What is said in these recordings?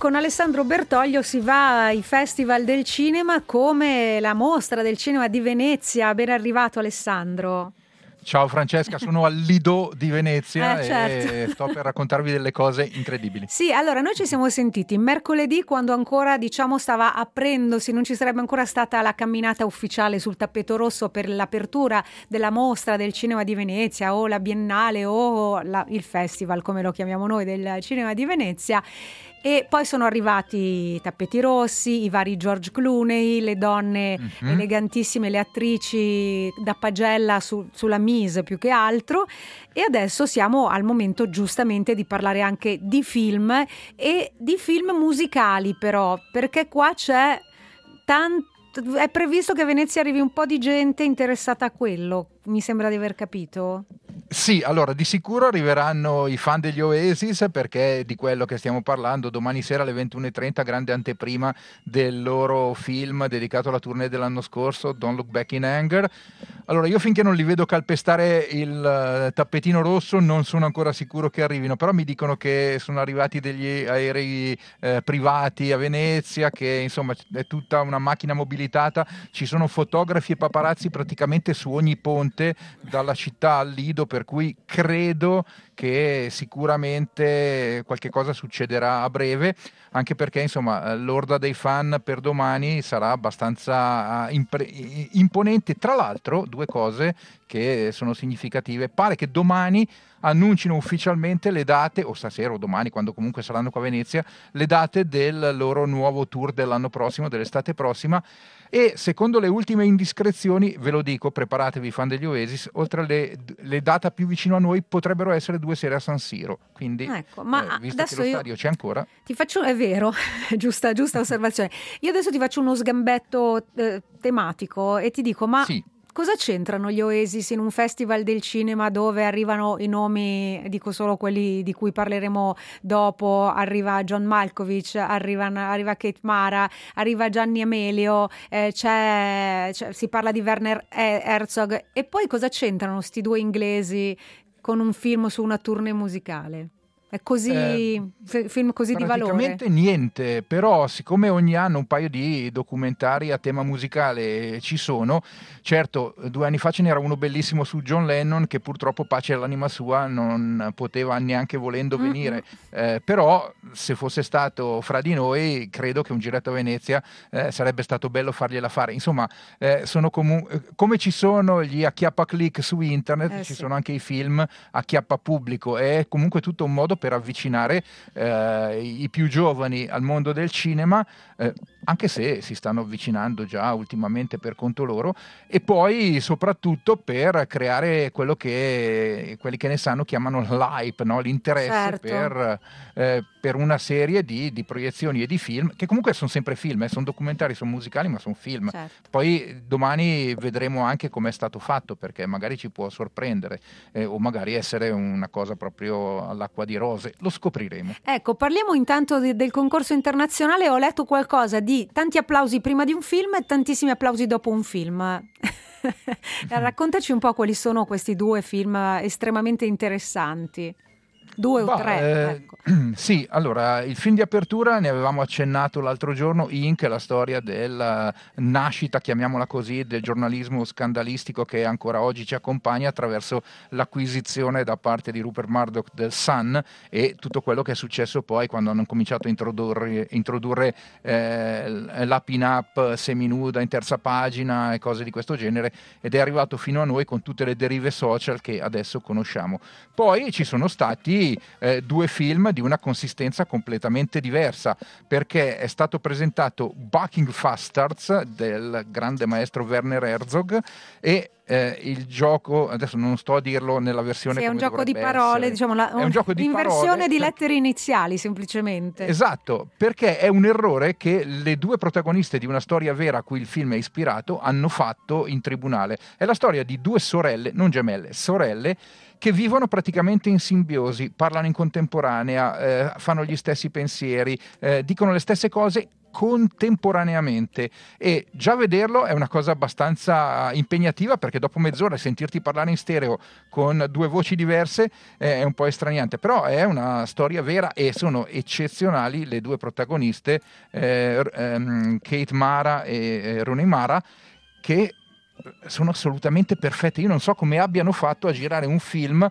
con Alessandro Bertoglio si va ai festival del cinema come la Mostra del Cinema di Venezia. Ben arrivato Alessandro. Ciao Francesca, sono al Lido di Venezia certo. E sto per raccontarvi delle cose incredibili. Sì, allora noi ci siamo sentiti mercoledì quando ancora stava aprendosi, non ci sarebbe ancora stata la camminata ufficiale sul tappeto rosso per l'apertura della Mostra del Cinema di Venezia o la Biennale o il festival come lo chiamiamo noi del Cinema di Venezia. E poi sono arrivati i tappeti rossi, i vari George Clooney, le donne elegantissime, le attrici da pagella sulla mise più che altro. E adesso siamo al momento giustamente di parlare anche di film e di film musicali, però, perché qua è previsto che a Venezia arrivi un po' di gente interessata a quello, mi sembra di aver capito. Sì, allora di sicuro arriveranno i fan degli Oasis, perché di quello che stiamo parlando domani sera alle 21:30, grande anteprima del loro film dedicato alla tournée dell'anno scorso, Don't Look Back in Anger. Allora io finché non li vedo calpestare il tappetino rosso non sono ancora sicuro che arrivino, però mi dicono che sono arrivati degli aerei privati a Venezia, che insomma è tutta una macchina mobilitata, ci sono fotografi e paparazzi praticamente su ogni ponte dalla città al Lido, per cui credo che sicuramente qualche cosa succederà a breve, anche perché insomma l'orda dei fan per domani sarà abbastanza imponente. Tra l'altro, due cose che sono significative: pare che domani annuncino ufficialmente le date, o stasera o domani, quando comunque saranno qua a Venezia, le date del loro nuovo tour dell'anno prossimo, dell'estate prossima. E secondo le ultime indiscrezioni, ve lo dico, preparatevi fan degli Oasis, oltre alle date più vicino a noi potrebbero essere 2 sere a San Siro, quindi ecco, ma visto adesso che lo stadio c'è ancora, ti faccio, è vero, giusta osservazione. Io adesso ti faccio uno sgambetto tematico e ti dico, ma sì. Cosa c'entrano gli Oasis in un festival del cinema dove arrivano i nomi, dico solo quelli di cui parleremo dopo, arriva John Malkovich, arriva Kate Mara, arriva Gianni Amelio, si parla di Werner Herzog, e poi cosa c'entrano sti due inglesi con un film su una tournée musicale? È così, film così di valore? Praticamente niente, però siccome ogni anno un paio di documentari a tema musicale ci sono, certo 2 anni fa ce n'era uno bellissimo su John Lennon che purtroppo, pace all'anima sua, non poteva neanche volendo venire, però se fosse stato fra di noi credo che un giretto a Venezia sarebbe stato bello fargliela fare. Insomma, sono come ci sono gli acchiappa click su internet, ci sono anche i film acchiappa pubblico, è comunque tutto un modo per avvicinare i più giovani al mondo del cinema, anche se si stanno avvicinando già ultimamente per conto loro, e poi soprattutto per creare quello che quelli che ne sanno chiamano l'hype, no? L'interesse, certo, per una serie di proiezioni e di film, che comunque sono sempre film, sono documentari, sono musicali, ma sono film. certo. Poi domani vedremo anche come è stato fatto, perché magari ci può sorprendere, o magari essere una cosa proprio all'acqua di rose, lo scopriremo. Ecco, parliamo intanto del concorso internazionale. Ho letto qualcosa di tanti applausi prima di un film e tantissimi applausi dopo un film. Raccontaci un po' quali sono questi 2 film estremamente interessanti. 2 o 3, ecco. Sì, allora il film di apertura ne avevamo accennato l'altro giorno, Inc., la storia della nascita, chiamiamola così, del giornalismo scandalistico che ancora oggi ci accompagna attraverso l'acquisizione da parte di Rupert Murdoch del Sun e tutto quello che è successo poi quando hanno cominciato a introdurre la pin-up seminuda in terza pagina e cose di questo genere, ed è arrivato fino a noi con tutte le derive social che adesso conosciamo. Poi ci sono stati 2 film di una consistenza completamente diversa, perché è stato presentato Bucking Bastards del grande maestro Werner Herzog e il gioco, adesso non sto a dirlo nella versione sì, è un come gioco di dovrebbe parole, essere. diciamo È un gioco di inversione parole, di lettere iniziali semplicemente. Esatto, perché è un errore che le 2 protagoniste di una storia vera a cui il film è ispirato hanno fatto in tribunale. È la storia di 2 sorelle, non gemelle, sorelle, che vivono praticamente in simbiosi, parlano in contemporanea, fanno gli stessi pensieri, dicono le stesse cose contemporaneamente, e già vederlo è una cosa abbastanza impegnativa, perché dopo mezz'ora sentirti parlare in stereo con due voci diverse è un po' estraniante, però è una storia vera e sono eccezionali le due protagoniste, Kate Mara e Rooney Mara, che sono assolutamente perfette. Io non so come abbiano fatto a girare un film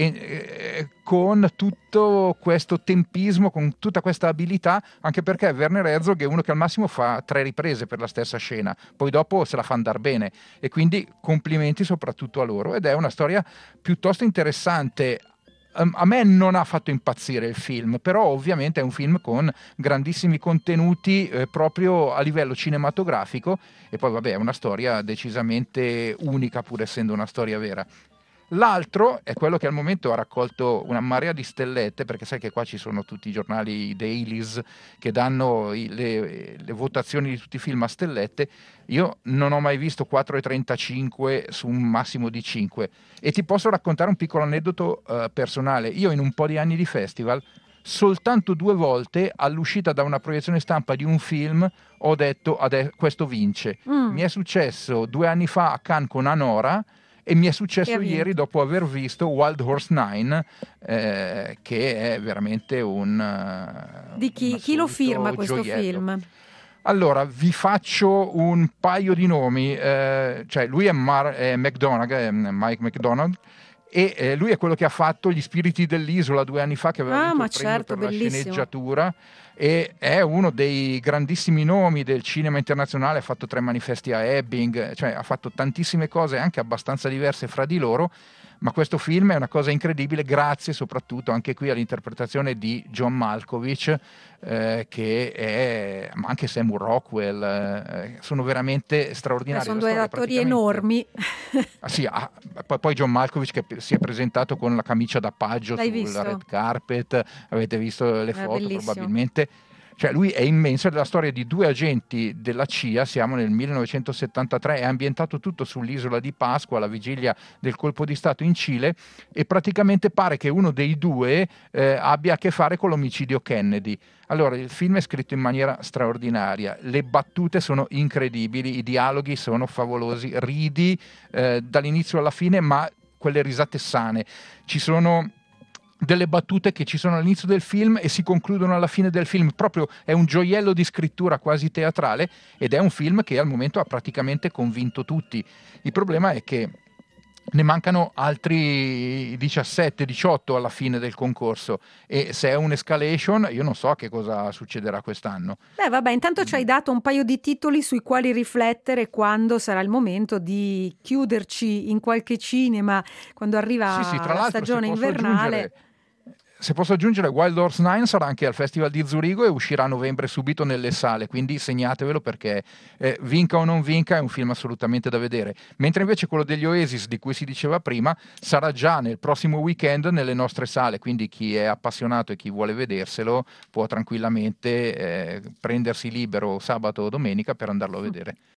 con tutto questo tempismo, con tutta questa abilità, anche perché Werner Herzog è uno che al massimo fa 3 riprese per la stessa scena, poi dopo se la fa andare bene, e quindi complimenti soprattutto a loro, ed è una storia piuttosto interessante. A me non ha fatto impazzire il film, però ovviamente è un film con grandissimi contenuti proprio a livello cinematografico, e poi vabbè è una storia decisamente unica pur essendo una storia vera. L'altro è quello che al momento ha raccolto una marea di stellette, perché sai che qua ci sono tutti i giornali, i dailies, che danno le votazioni di tutti i film a stellette. Io non ho mai visto 4,35 su un massimo di 5, e ti posso raccontare un piccolo aneddoto personale. Io in un po' di anni di festival, soltanto 2 volte all'uscita da una proiezione stampa di un film ho detto questo vince. Mi è successo 2 anni fa a Cannes con Anora, e mi è successo ieri dopo aver visto Wild Horse 9, che è veramente di chi lo firma questo film? Allora, vi faccio un paio di nomi. Cioè lui è Mike McDonagh, e lui è quello che ha fatto Gli spiriti dell'isola 2 anni fa, che aveva vinto il premio per la sceneggiatura, e è uno dei grandissimi nomi del cinema internazionale. Ha fatto 3 manifesti a Ebbing, cioè ha fatto tantissime cose anche abbastanza diverse fra di loro, ma questo film è una cosa incredibile, grazie soprattutto anche qui all'interpretazione di John Malkovich, che è, ma anche Samuel Rockwell, sono veramente straordinari. Sono 2 attori enormi. Sì, poi John Malkovich che si è presentato con la camicia da paggio sul red carpet, avete visto le foto probabilmente. Cioè lui è immenso, è la storia di 2 agenti della CIA, siamo nel 1973, è ambientato tutto sull'isola di Pasqua, alla vigilia del colpo di Stato in Cile, e praticamente pare che uno dei 2 abbia a che fare con l'omicidio Kennedy. Allora, il film è scritto in maniera straordinaria, le battute sono incredibili, i dialoghi sono favolosi, ridi dall'inizio alla fine, ma quelle risate sane. Ci sono delle battute che ci sono all'inizio del film e si concludono alla fine del film, proprio è un gioiello di scrittura quasi teatrale, ed è un film che al momento ha praticamente convinto tutti. Il problema è che ne mancano altri 17-18 alla fine del concorso, e se è un'escalation io non so che cosa succederà quest'anno. Vabbè, intanto ci hai dato un paio di titoli sui quali riflettere quando sarà il momento di chiuderci in qualche cinema, quando arriva la stagione invernale. Se posso aggiungere, Wild Horse 9 sarà anche al Festival di Zurigo e uscirà a novembre subito nelle sale, quindi segnatevelo, perché vinca o non vinca è un film assolutamente da vedere. Mentre invece quello degli Oasis, di cui si diceva prima, sarà già nel prossimo weekend nelle nostre sale, quindi chi è appassionato e chi vuole vederselo può tranquillamente prendersi libero sabato o domenica per andarlo a vedere.